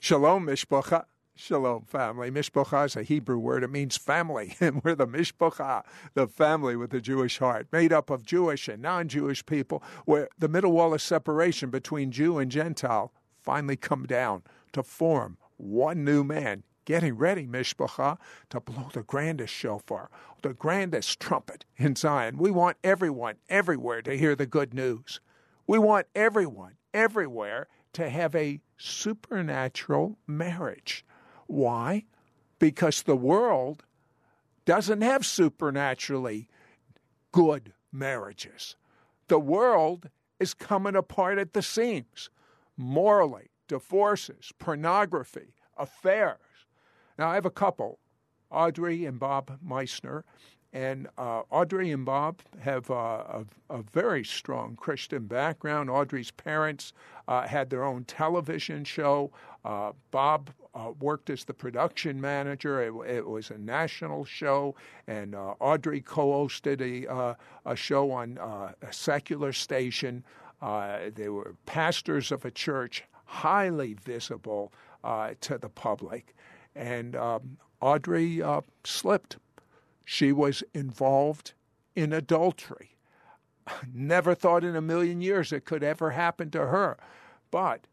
Shalom, Mishpacha. Shalom, family. Mishpacha is a Hebrew word. It means family. And we're the Mishpacha, the family with the Jewish heart, made up of Jewish and non-Jewish people, where the middle wall of separation between Jew and Gentile finally come down to form one new man, getting ready, Mishpacha, to blow the grandest shofar, the grandest trumpet in Zion. We want everyone, everywhere, to hear the good news. We want everyone, everywhere, to have a supernatural marriage. Why? Because the world doesn't have supernaturally good marriages. The world is coming apart at the seams. Morally, divorces, pornography, affairs. Now, I have a couple, Audrey and Bob Meissner, and Audrey and Bob have a very strong Christian background. Audrey's parents had their own television show. Bob worked as the production manager. It was a national show, and Audrey co-hosted a show on a secular station. They were pastors of a church, highly visible to the public. And Audrey slipped. She was involved in adultery. Never thought in a million years it could ever happen to her. But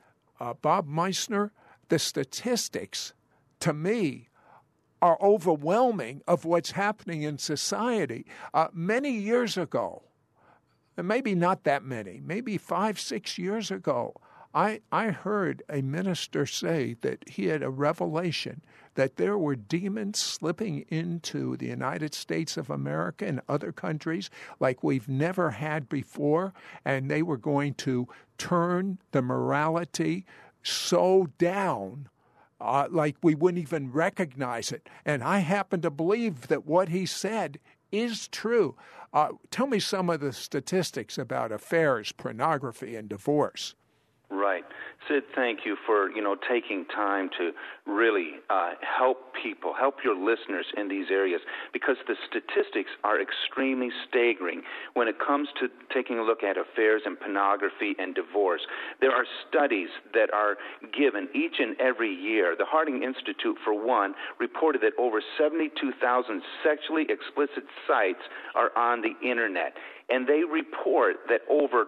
Bob Meissner, the statistics, to me, are overwhelming of what's happening in society. Many years ago, and maybe not that many, maybe 5, 6 years ago, I heard a minister say that he had a revelation that there were demons slipping into the United States of America and other countries like we've never had before, and they were going to turn the morality so down like we wouldn't even recognize it. And I happen to believe that what he said is true. Tell me some of the statistics about affairs, pornography, and divorce. Right. Sid, thank you for, taking time to really help people, help your listeners in these areas, because the statistics are extremely staggering when it comes to taking a look at affairs and pornography and divorce. There are studies that are given each and every year. The Harding Institute, for one, reported that over 72,000 sexually explicit sites are on the Internet. And they report that over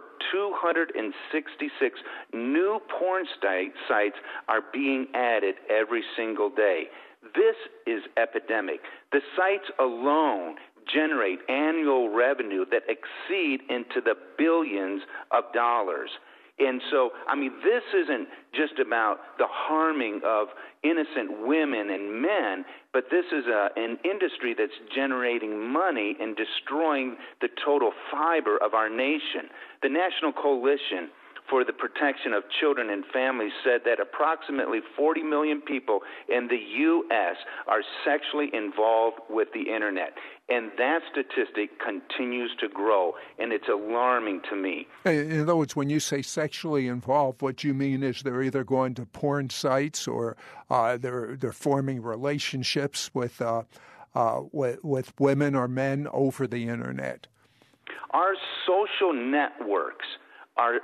266 new porn sites are being added every single day. This is epidemic. The sites alone generate annual revenue that exceed into the billions of dollars. And so, this isn't just about the harming of innocent women and men, but this is an industry that's generating money and destroying the total fiber of our nation. The National Coalition for the Protection of Children and Families said that approximately 40 million people in the U.S. are sexually involved with the Internet. And that statistic continues to grow, and it's alarming to me. In other words, when you say sexually involved, what you mean is they're either going to porn sites or they're forming relationships with women or men over the Internet. Our social networks are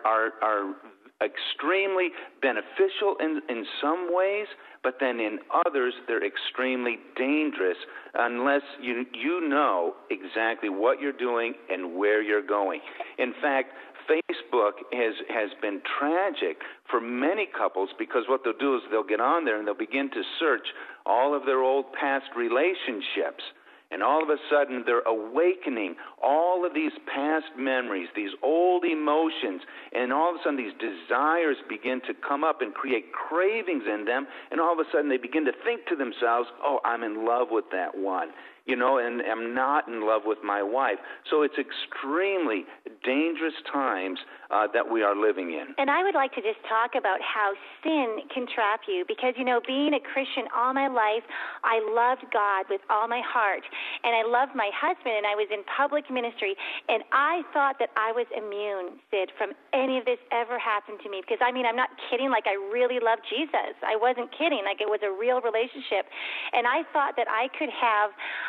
extremely beneficial in some ways, but then in others they're extremely dangerous unless you know exactly what you're doing and where you're going. In fact, Facebook has been tragic for many couples because what they'll do is they'll get on there and they'll begin to search all of their old past relationships. And all of a sudden, they're awakening all of these past memories, these old emotions, and all of a sudden these desires begin to come up and create cravings in them, and all of a sudden they begin to think to themselves, oh, I'm in love with that one, and I'm not in love with my wife. So it's extremely dangerous times that we are living in. And I would like to just talk about how sin can trap you because, being a Christian all my life, I loved God with all my heart, and I loved my husband, and I was in public ministry, and I thought that I was immune, Sid, from any of this ever happened to me because, I'm not kidding, like I really loved Jesus. I wasn't kidding, like it was a real relationship, and I thought that I could have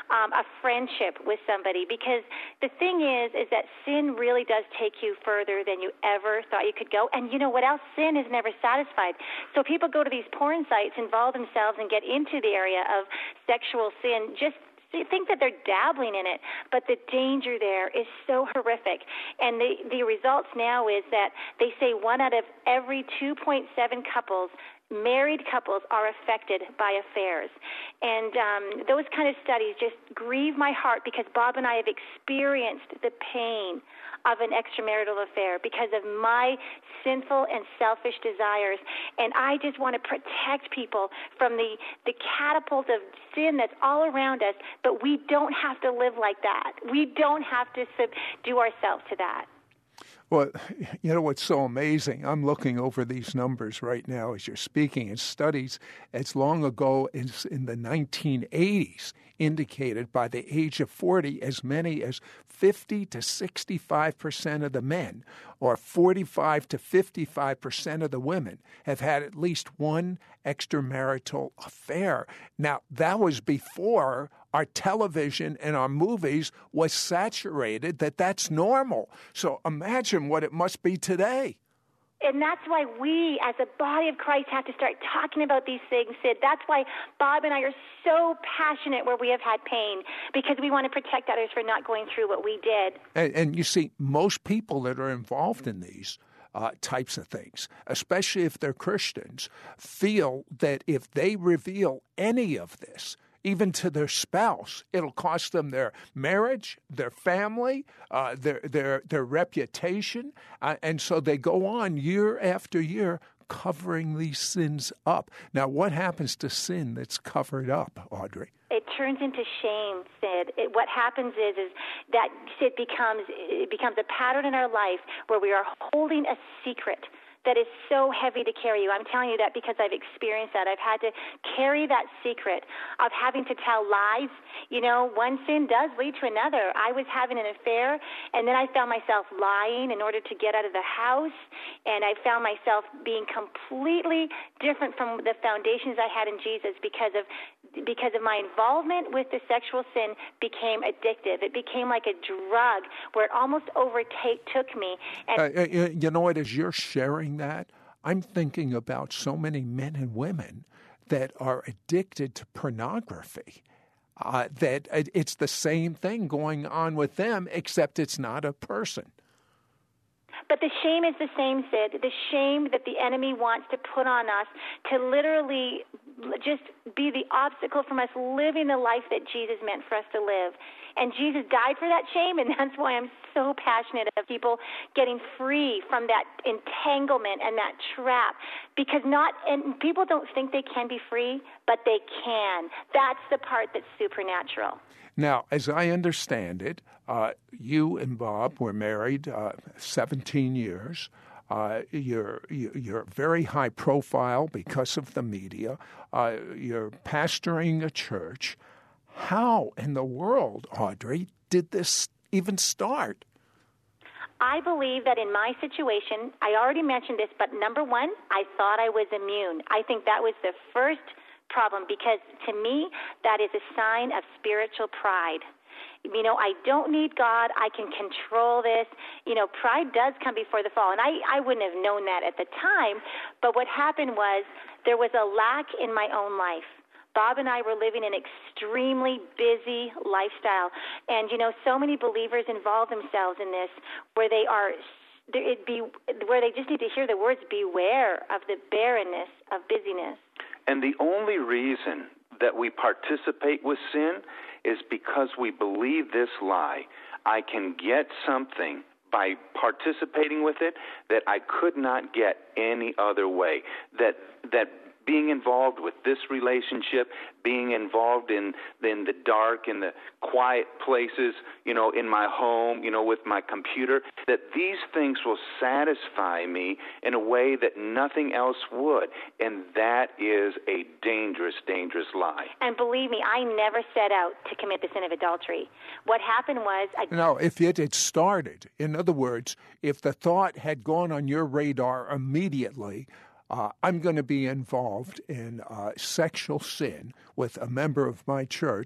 a friendship with somebody. Because the thing is that sin really does take you further than you ever thought you could go. And you know what else? Sin is never satisfied. So people go to these porn sites, involve themselves, and get into the area of sexual sin just think that they're dabbling in it, but the danger there is so horrific. And the results now is that they say 1 out of every 2.7 couples, married couples, are affected by affairs. And those kind of studies just grieve my heart, because Bob and I have experienced the pain of an extramarital affair because of my sinful and selfish desires. And I just want to protect people from the catapult of sin that's all around us, but we don't have to live like that. We don't have to subdue ourselves to that. Well, you know what's so amazing? I'm looking over these numbers right now as you're speaking, and studies as long ago as in the 1980s indicated by the age of 40, as many as 50 to 65% of the men, or 45 to 55% of the women, have had at least one extramarital affair. Now, that was before our television and our movies was saturated that that's normal. So imagine what it must be today. And that's why we, as a body of Christ, have to start talking about these things, Sid. That's why Bob and I are so passionate where we have had pain, because we want to protect others for not going through what we did. And you see, most people that are involved in these types of things, especially if they're Christians, feel that if they reveal any of this, even to their spouse, it'll cost them their marriage, their family, their reputation, and so they go on year after year covering these sins up. Now, what happens to sin that's covered up, Audrey? It turns into shame, Sid. What happens is that it becomes a pattern in our life where we are holding a secret that is so heavy to carry you. I'm telling you that because I've experienced that. I've had to carry that secret of having to tell lies. You know, one sin does lead to another. I was having an affair, and then I found myself lying in order to get out of the house, and I found myself being completely different from the foundations I had in Jesus because of my involvement with the sexual sin became addictive. It became like a drug where it almost took me. And you know what, as you're sharing that, I'm thinking about so many men and women that are addicted to pornography, that it's the same thing going on with them, except it's not a person. But the shame is the same, Sid. The shame that the enemy wants to put on us to literally just be the obstacle from us living the life that Jesus meant for us to live. And Jesus died for that shame, and that's why I'm so passionate of people getting free from that entanglement and that trap. Because and people don't think they can be free, but they can. That's the part that's supernatural. Now, as I understand it, you and Bob were married 17 years. You're very high profile because of the media. You're pastoring a church. How in the world, Audrey, did this even start? I believe that in my situation, I already mentioned this, but number one, I thought I was immune. I think that was the first problem, because to me, that is a sign of spiritual pride. You know, I don't need God. I can control this. You know, pride does come before the fall. And I wouldn't have known that at the time. But what happened was there was a lack in my own life. Bob and I were living an extremely busy lifestyle. And, you know, so many believers involve themselves in this where they just need to hear the words, beware of the barrenness of busyness. And the only reason that we participate with sin is because we believe this lie. I can get something by participating with it that I could not get any other way. That being involved with this relationship, being involved in the dark, in the quiet places, you know, in my home, you know, with my computer, that these things will satisfy me in a way that nothing else would. And that is a dangerous, dangerous lie. And believe me, I never set out to commit the sin of adultery. What happened was... No, if it had started, in other words, if the thought had gone on your radar immediately, I'm going to be involved in sexual sin with a member of my church,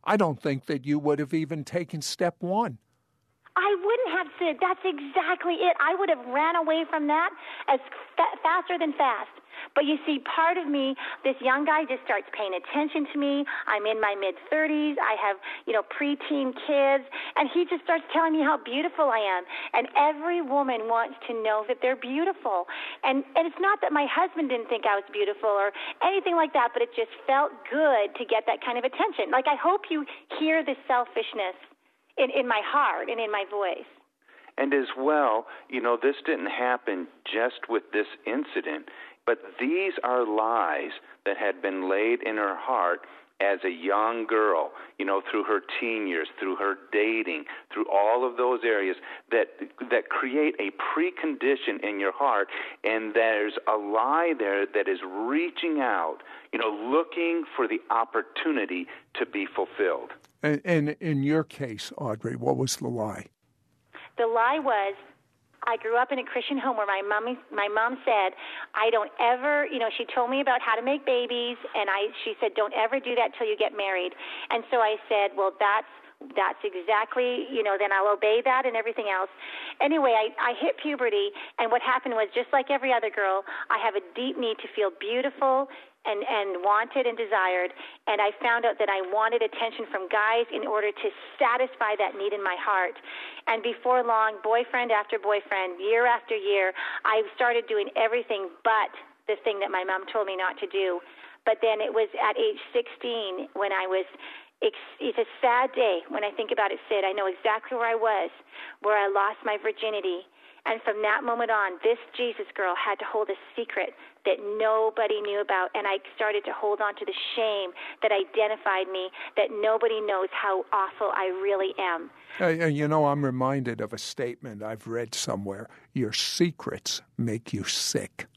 I don't think that you would have even taken step one. I wouldn't have, Sid. That's exactly it. I would have ran away from that as faster than fast. But you see, part of me, this young guy just starts paying attention to me. I'm in my mid-30s. I have, preteen kids. And he just starts telling me how beautiful I am. And every woman wants to know that they're beautiful. And it's not that my husband didn't think I was beautiful or anything like that, but it just felt good to get that kind of attention. Like, I hope you hear the selfishness in my heart and in my voice. And as well, this didn't happen just with this incident, but these are lies that had been laid in her heart as a young girl, through her teen years, through her dating, through all of those areas that create a precondition in your heart, and there's a lie there that is reaching out, looking for the opportunity to be fulfilled. And in your case, Audrey, what was the lie? The lie was, I grew up in a Christian home where my mom said, I don't ever, she told me about how to make babies, and she said, don't ever do that till you get married. And so I said, well, that's exactly, then I'll obey that and everything else. Anyway, I hit puberty, and what happened was, just like every other girl, I have a deep need to feel beautiful and wanted and desired, and I found out that I wanted attention from guys in order to satisfy that need in my heart. And before long, boyfriend after boyfriend, year after year, I started doing everything but the thing that my mom told me not to do. But then it was at age 16 when it's a sad day when I think about it, Sid. I know exactly where I was, where I lost my virginity. And from that moment on, this Jesus girl had to hold a secret that nobody knew about, and I started to hold on to the shame that identified me, that nobody knows how awful I really am. I'm reminded of a statement I've read somewhere. Your secrets make you sick.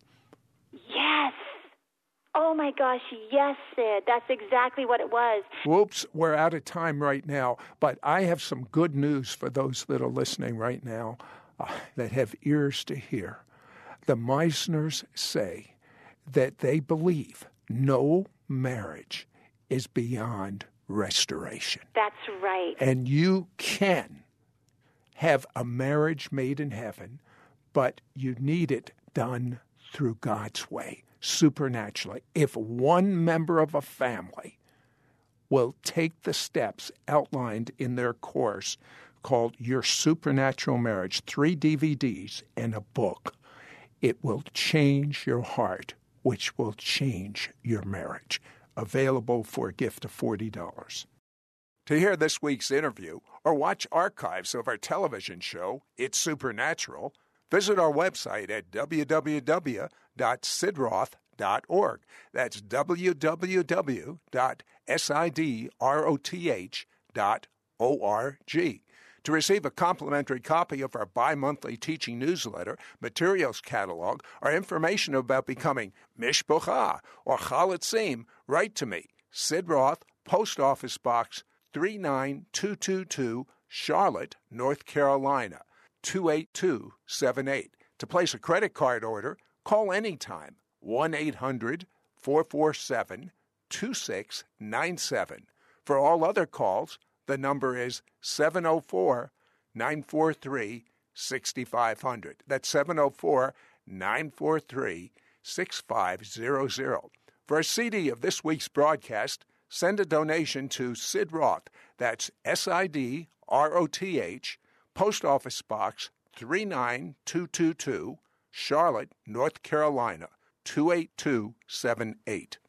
Yes. Oh, my gosh, yes, Sid. That's exactly what it was. Whoops, we're out of time right now, but I have some good news for those that are listening right now that have ears to hear. The Meisners say that they believe no marriage is beyond restoration. That's right. And you can have a marriage made in heaven, but you need it done through God's way, supernaturally. If one member of a family will take the steps outlined in their course called Your Supernatural Marriage, 3 DVDs and a book, it will change your heart, which will change your marriage. Available for a gift of $40. To hear this week's interview or watch archives of our television show, It's Supernatural, visit our website at www.sidroth.org. That's www.sidroth.org. To receive a complimentary copy of our bi-monthly teaching newsletter, materials catalog, or information about becoming Mishpocha or Chalatzim, write to me, Sid Roth, Post Office Box 39222, Charlotte, North Carolina, 28278. To place a credit card order, call anytime, 1-800-447-2697. For all other calls, the number is 704-943-6500. That's 704-943-6500. For a CD of this week's broadcast, send a donation to Sid Roth. That's SIDROTH, Post Office Box 39222, Charlotte, North Carolina, 28278.